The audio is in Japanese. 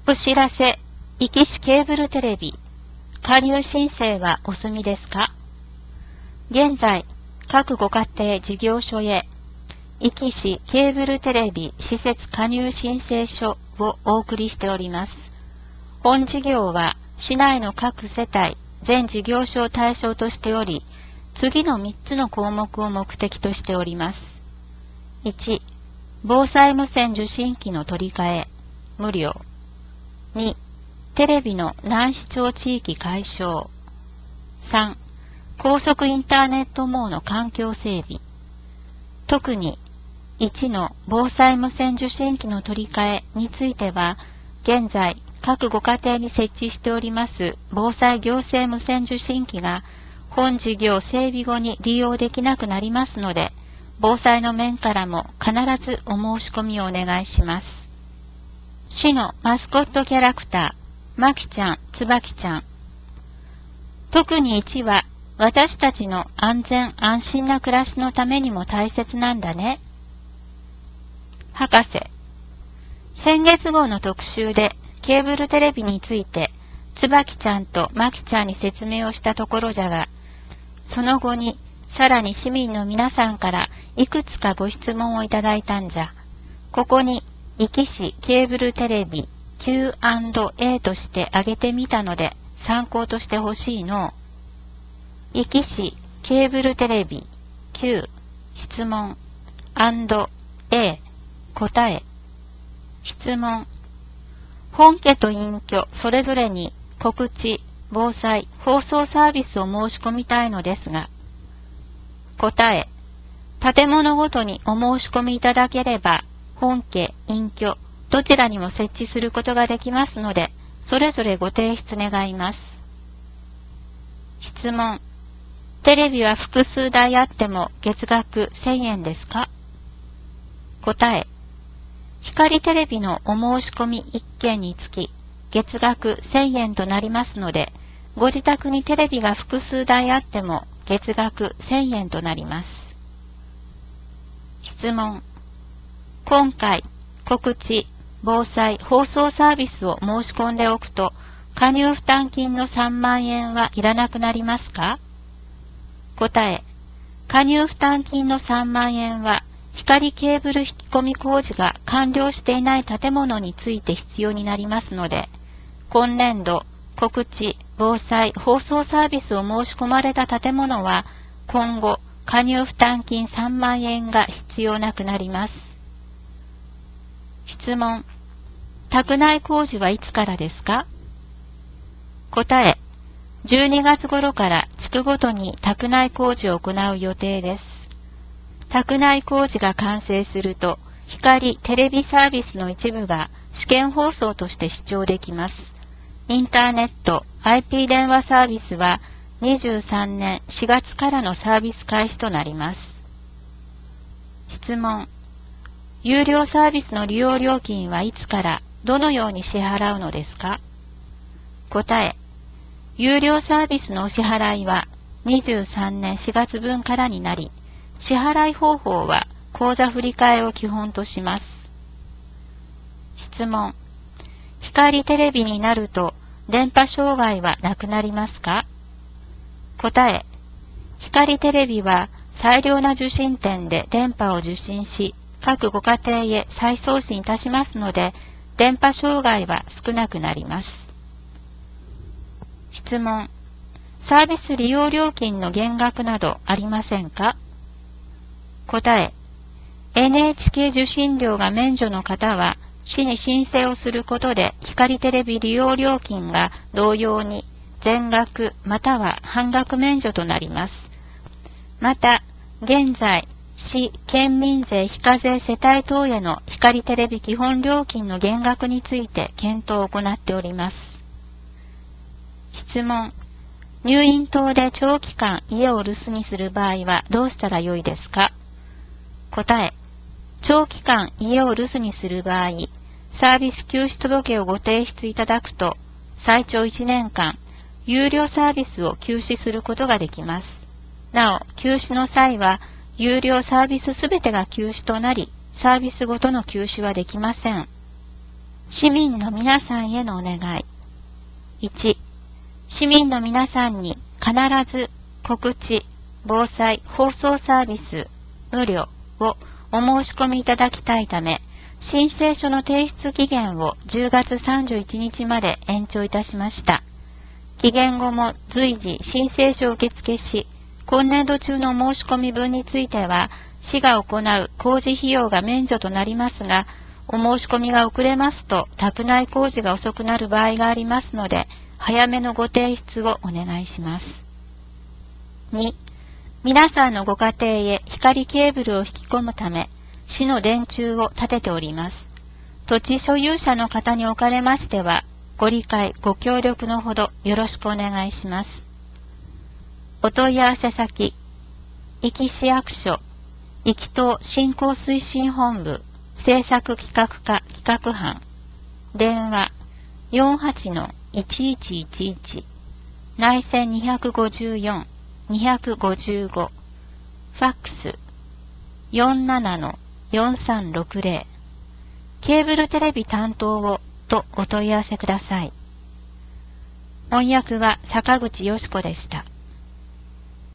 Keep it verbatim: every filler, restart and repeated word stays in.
お知らせ、壱岐市ケーブルテレビ、加入申請はお済みですか？現在、各ご家庭事業所へ、壱岐市ケーブルテレビ施設加入申請書をお送りしております。本事業は、市内の各世帯、全事業所を対象としており、次のみっつの項目を目的としております。いち、防災無線受信機の取り替え、無料。に、テレビの難視聴地域解消。さん、高速インターネット網の環境整備。特に、いちの防災無線受信機の取り替えについては、現在、各ご家庭に設置しております防災行政無線受信機が、本事業整備後に利用できなくなりますので、防災の面からも必ずお申し込みをお願いします。市のマスコットキャラクター、まきちゃん、つばきちゃん。特にいちは、私たちの安全安心な暮らしのためにも大切なんだね。博士。先月号の特集で、ケーブルテレビについて、つばきちゃんとまきちゃんに説明をしたところじゃが、その後に、さらに市民の皆さんからいくつかご質問をいただいたんじゃ。ここに、壱岐市ケーブルテレビ キューアンドエー として挙げてみたので参考としてほしいの。壱岐市ケーブルテレビ キュー 質問 &A 答え。質問。本家と隠居それぞれに告知、防災、放送サービスを申し込みたいのですが。答え。建物ごとにお申し込みいただければ、本家、隠居、どちらにも設置することができますので、それぞれご提出願います。質問。テレビは複数台あっても月額せんえんですか？答え。光テレビのお申し込みいっけんにつき、月額せんえんとなりますので、ご自宅にテレビが複数台あっても月額せんえんとなります。質問。今回、告知、防災、放送サービスを申し込んでおくと、加入負担金のさんまんえんはいらなくなりますか？答え。加入負担金のさんまんえんは、光ケーブル引き込み工事が完了していない建物について必要になりますので、今年度、告知、防災、放送サービスを申し込まれた建物は、今後、加入負担金さんまんえんが必要なくなります。質問。宅内工事はいつからですか？答え。じゅうにがつ頃から地区ごとに宅内工事を行う予定です。宅内工事が完成すると、光テレビサービスの一部が試験放送として視聴できます。インターネット、アイピー 電話サービスはにじゅうさんねんしがつからのサービス開始となります。質問。有料サービスの利用料金はいつからどのように支払うのですか？答え。有料サービスのお支払いはにじゅうさんねんしがつぶんからになり、支払い方法は口座振替を基本とします。質問。光テレビになると電波障害はなくなりますか？答え。光テレビは最良な受信点で電波を受信し、各ご家庭へ再送信いたしますので、電波障害は少なくなります。質問。サービス利用料金の減額などありませんか？答え。エヌエイチケー 受信料が免除の方は、市に申請をすることで、光テレビ利用料金が同様に全額または半額免除となります。また、現在、市、県民税非課税世帯等への光テレビ基本料金の減額について検討を行っております。質問。入院等で長期間家を留守にする場合はどうしたらよいですか？答え。長期間家を留守にする場合、サービス休止届をご提出いただくと、最長いちねんかん、有料サービスを休止することができます。なお、休止の際は、有料サービスすべてが休止となり、サービスごとの休止はできません。 市民の皆さんへのお願い。いち、市民の皆さんに必ず告知、防災、放送サービス、無料をお申し込みいただきたいため、申請書の提出期限をじゅうがつさんじゅういちにちまで延長いたしました。期限後も随時申請書を受付し、今年度中の申し込み分については、市が行う工事費用が免除となりますが、お申し込みが遅れますと、宅内工事が遅くなる場合がありますので、早めのご提出をお願いします。に、皆さんのご家庭へ光ケーブルを引き込むため、市の電柱を立てております。土地所有者の方におかれましては、ご理解、ご協力のほどよろしくお願いします。お問い合わせ先、壱岐市役所、壱岐島振興推進本部、政策企画課企画班、電話 よんはちのいちいちいちいち、内線にごよん、にごご、ファックス よんななのよんさんろくぜろ、ケーブルテレビ担当をとお問い合わせください。翻訳は坂口よし子でした。